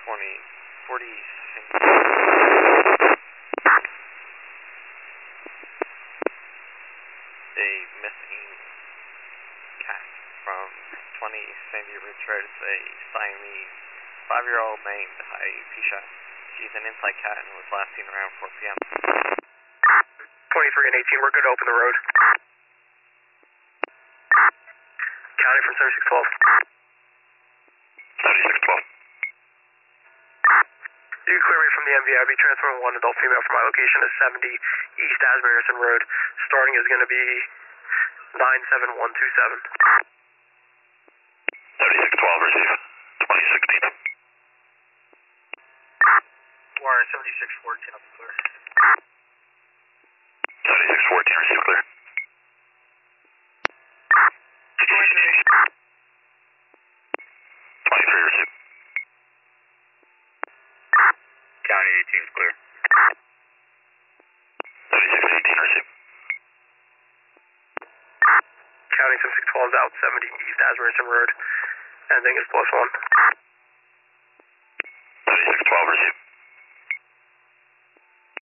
2040. A missing cat from 20 Sandy Ridge Road. It's a Siamese 5-year-old named Aisha. She's an inside cat and was last seen around 4 p.m. 23 and 18, we're good to open the road. County from 7612. 7612. You can clear me from the MV. I'll be transferring one adult female from my location at 70 East Asmussen Road. Starting is going to be 97127. 7612, receive. 2016. Wire 7614 up clear. 7614, receive clear. 23, receive. County 18 is clear. 7618, receive. County 7612 is out, 70 East Asmussen Road. Ending is +1.